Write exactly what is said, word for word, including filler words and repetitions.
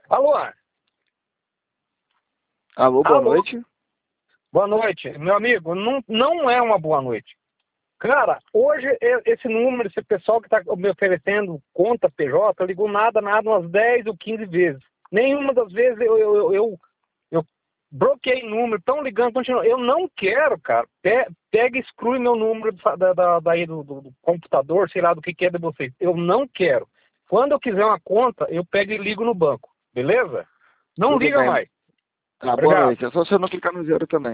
Alô? Alô, boa Alô? noite. Boa noite. Meu amigo, não, não é uma boa noite. Cara, hoje e- esse número, esse pessoal que está me oferecendo conta P J, ligou nada, nada, umas dez ou quinze vezes. Nenhuma das vezes eu, eu, eu, eu, eu bloqueei número, estão ligando, continuam. Eu não quero, cara. Pe- Pega e exclui meu número da, da, daí do, do, do computador, sei lá do que, que é de vocês. Eu não quero. Quando eu quiser uma conta, eu pego e ligo no banco. Beleza? Não Tudo liga bem. mais. Tá, boa Obrigado. noite. É só você não clicar no zero também.